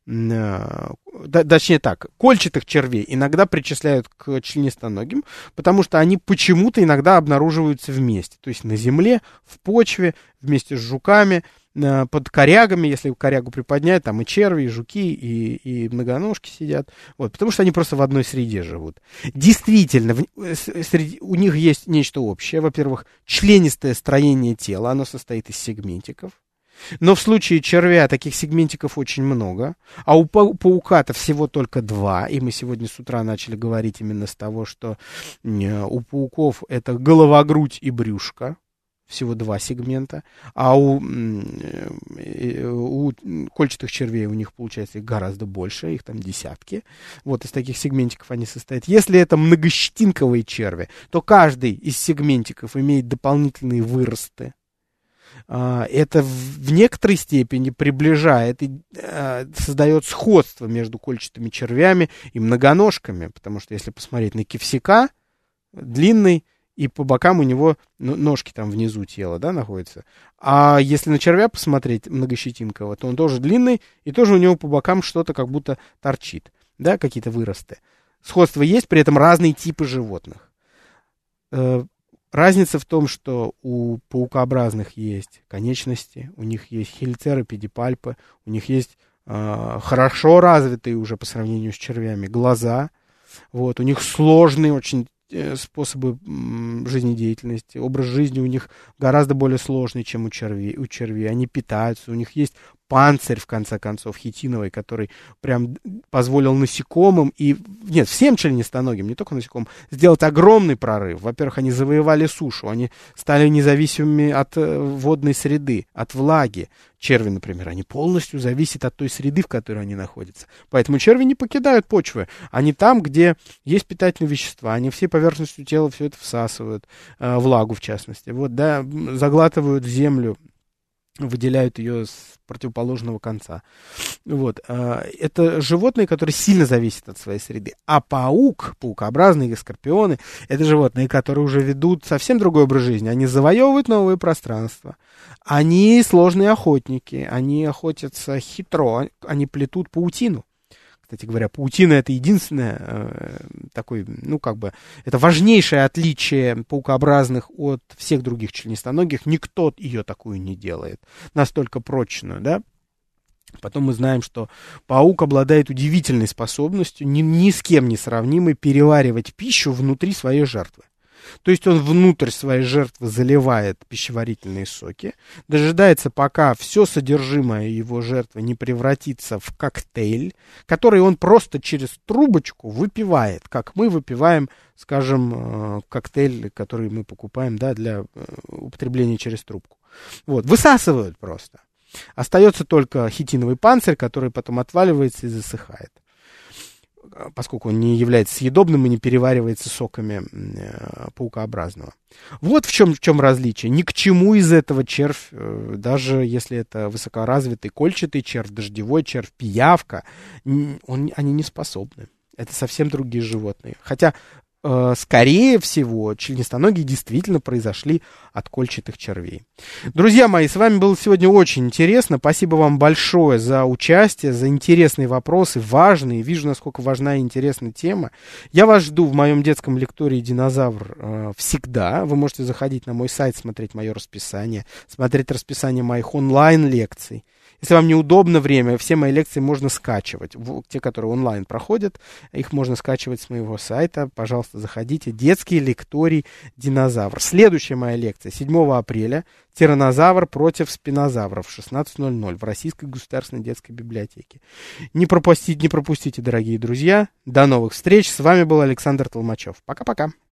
Точнее так, кольчатых червей иногда причисляют к членистоногим, потому что они почему-то иногда обнаруживаются вместе. То есть на земле, в почве, вместе с жуками, под корягами, если корягу приподнять, там и черви, и жуки, и, и многоножки сидят, вот, потому что они просто в одной среде живут. Действительно, в, среди, у них есть нечто общее. Во-первых, членистое строение тела, оно состоит из сегментиков. Но в случае червя таких сегментиков очень много, а у паука-то всего только два, и мы сегодня с утра начали говорить именно с того, что у пауков это голова, грудь и брюшко. Всего два сегмента, а у, у кольчатых червей у них получается их гораздо больше, их там десятки. Вот из таких сегментиков они состоят. Если это многощетинковые черви, то каждый из сегментиков имеет дополнительные выросты. Это в некоторой степени приближает и создает сходство между кольчатыми червями и многоножками, потому что если посмотреть на кифсяка, длинный, и по бокам у него ну, ножки там внизу тела, да, находятся. А если на червя посмотреть многощетинкового, то он тоже длинный, и тоже у него по бокам что-то как будто торчит, да, какие-то выросты. Сходство есть, при этом разные типы животных. Э, разница в том, что у паукообразных есть конечности, у них есть хелицеры, педипальпы, у них есть э, хорошо развитые уже по сравнению с червями глаза, вот, у них сложные очень способы жизнедеятельности, образ жизни у них гораздо более сложный, чем у червей. У червей. Они питаются, у них есть панцирь, в конце концов, хитиновый, который прям позволил насекомым и, нет, всем членистоногим, не только насекомым, сделать огромный прорыв. Во-первых, они завоевали сушу, они стали независимыми от водной среды, от влаги. Черви, например, они полностью зависят от той среды, в которой они находятся. Поэтому черви не покидают почвы. Они там, где есть питательные вещества. Они всей поверхностью тела все это всасывают, э, влагу в частности. Вот, да, заглатывают в землю, выделяют ее с противоположного конца. Вот. Это животные, которые сильно зависят от своей среды. А паук, паукообразные скорпионы, это животные, которые уже ведут совсем другой образ жизни. Они завоевывают новые пространства. Они сложные охотники. Они охотятся хитро. Они плетут паутину. Кстати говоря, паутина — это единственное э, такой, ну, как бы, это важнейшее отличие паукообразных от всех других членистоногих. Никто ее такую не делает, настолько прочную, да. Потом мы знаем, что паук обладает удивительной способностью, ни, ни с кем не сравнимой, переваривать пищу внутри своей жертвы. То есть он внутрь своей жертвы заливает пищеварительные соки, дожидается, пока все содержимое его жертвы не превратится в коктейль, который он просто через трубочку выпивает, как мы выпиваем, скажем, коктейль, который мы покупаем, да, для употребления через трубку. Вот, высасывают просто. Остается только хитиновый панцирь, который потом отваливается и засыхает, поскольку он не является съедобным и не переваривается соками э, паукообразного. Вот в чем, в чем различие. Ни к чему из этого червь, э, даже если это высокоразвитый кольчатый червь, дождевой червь, пиявка, он, они не способны. Это совсем другие животные. Хотя э, скорее всего, членистоногие действительно произошли от кольчатых червей. Друзья мои, с вами было сегодня очень интересно. Спасибо вам большое за участие, за интересные вопросы, важные. Вижу, насколько важна и интересная тема. Я вас жду в моем детском лектории «Динозавр» э, всегда. Вы можете заходить на мой сайт, смотреть мое расписание, смотреть расписание моих онлайн-лекций. Если вам неудобно время, все мои лекции можно скачивать. Те, которые онлайн проходят, их можно скачивать с моего сайта. Пожалуйста, заходите. Детский лекторий «Динозавр». Следующая моя лекция седьмого апреля. Тираннозавр против спинозавров в шестнадцать ноль ноль в Российской государственной детской библиотеке. Не пропустите, не пропустите, дорогие друзья. До новых встреч. С вами был Александр Толмачев. Пока-пока.